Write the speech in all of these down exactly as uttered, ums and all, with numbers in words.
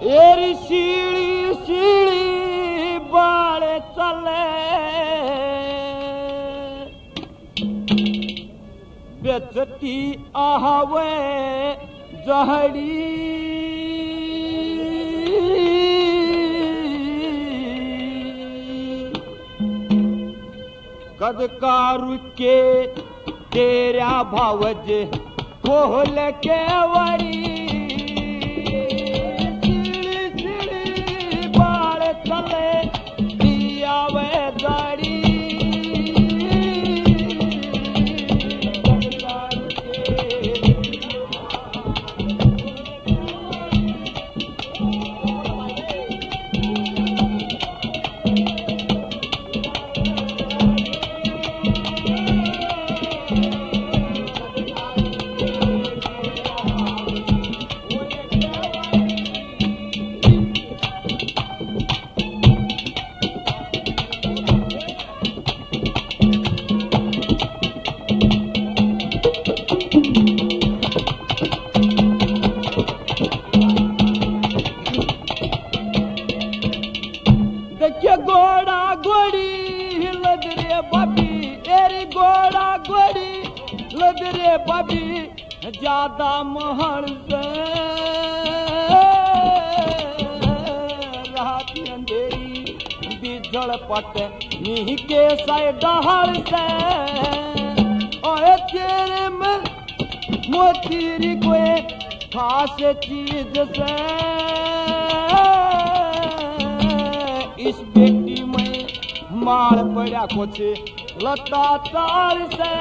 एरी सीढ़ी सीढ़ी बाड़े चले बेचती आहवे जहड़ी कद कारू के तेरा भावज खोल के वड़ी ज्यादा महल से रात अंधेरी बिजड़ पट नी के साय डहल से ओए तेरे में मोतीरी कोई खास चीज से इस बेटी में मार पड़ा कुछ लता तार से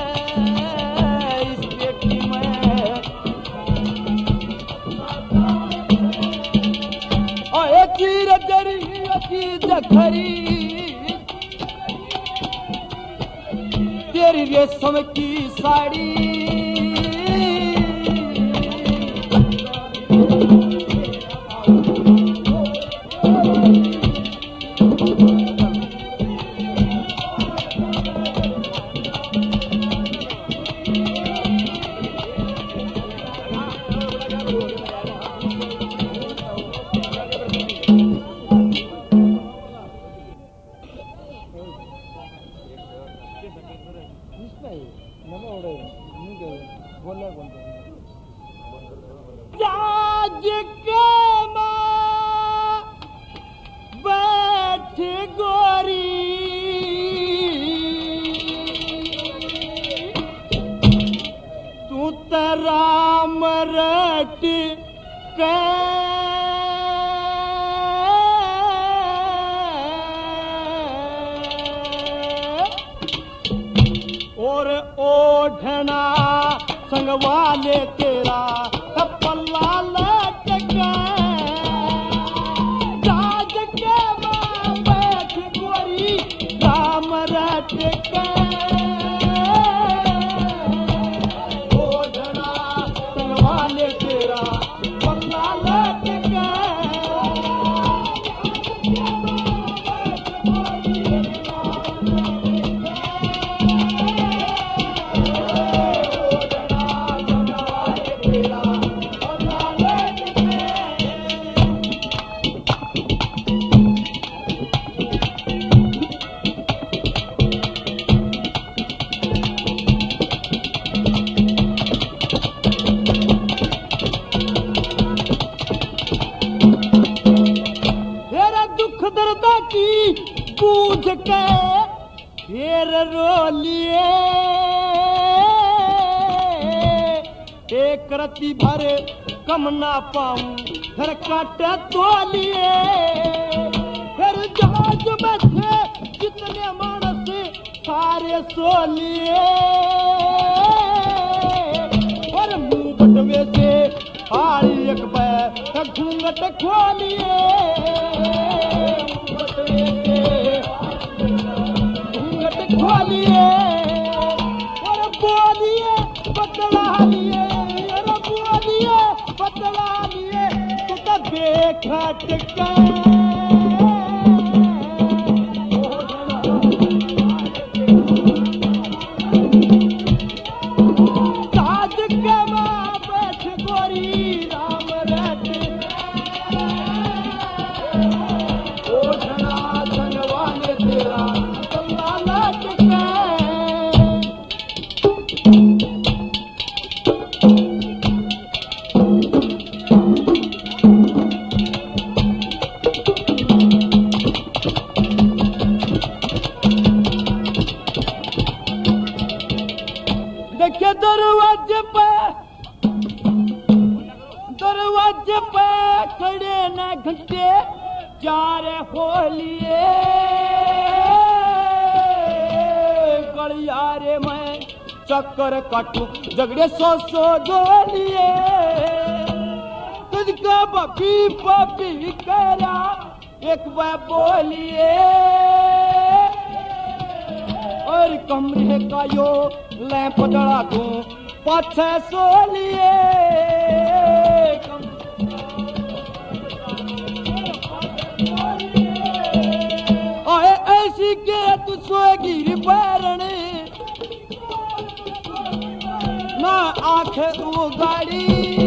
खरी तेरी रेशम की साड़ी राम रट के और ओढ़ना संगवाले तेरा पल्ला लटक जाज के मां बैठ गोरी राम रट के पूछ के फिर रोलिए एक रत्ती भर कम ना पाऊं फिर कट तोलिए फिर जहाज बैठे जितने मानस सारे सोलिए और मुंह बटवे से आड़ी एक बैठ घूंघट खोलिए खोलिए और बोलिए बदला लिए और बोलिए बदला लिए तू तो बेखट का साज के मां बैठ गोरी राम रट पे खड़े न घंटे चारे होलिए गलियारे में चक्कर काटू झगड़े सो सो गोलिए तुझका बपी पपी करा एक बार बोलिए और कमरे का यो लैंप जला दूं पाछे सोलिए आए ऐसी के तू सोगी पैरने ना आंखें उगाड़ी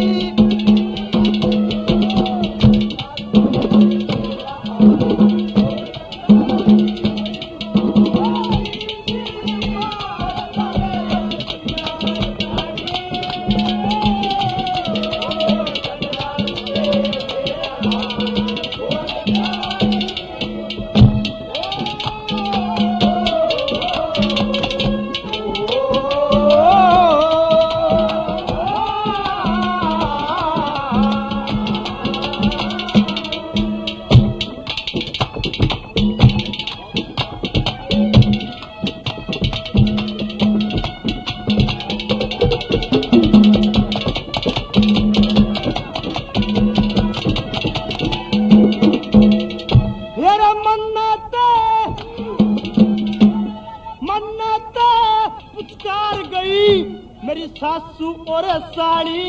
मेरी सासू और साड़ी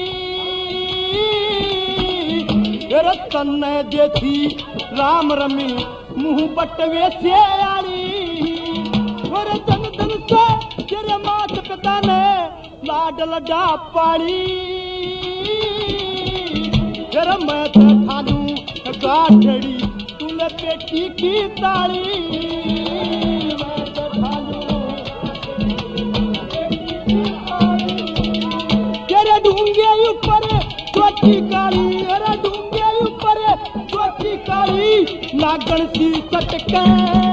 रतन ने देखी राम रमी मुंह बटवे से आड़ी और धन धन से तेरे मात पिता ने लाड लडा पाड़ी तेरा मैं तो ठानू गाठड़ी तूने बेटी की ताड़ी मैं तो ठानू ढूंगे ऊपर चोटी काली अरे ढूंगे ऊपर चोटी काली लागण सी चटके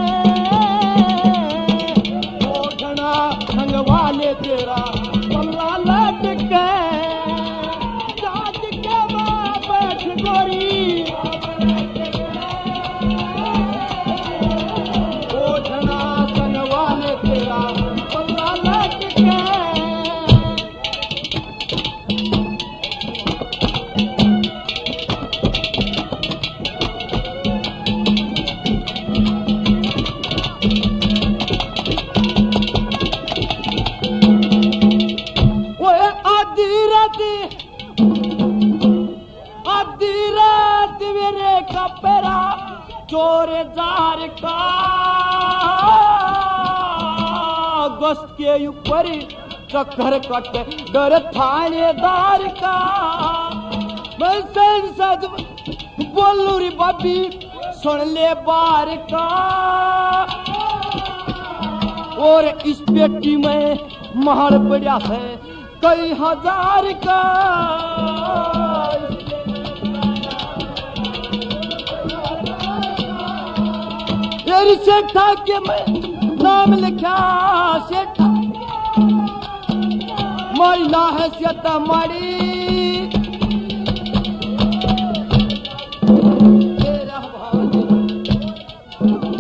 ओढ़ना संग वाले तेरा पल्ला लटके जाज के मां बैठ गोरी ओढ़ना संग वाले तेरा पल्ला लटके चोरे जार का गश्त के ऊपर चक्कर कट डर थानेदार का मैं सद बोलू री बाबी सुन ले बार का और इस पेटी में महल पड़ा है कई हजार का तेरी सेठा के मैं नाम लिखा सेठा महिला है सेठा मारी तेरा भाई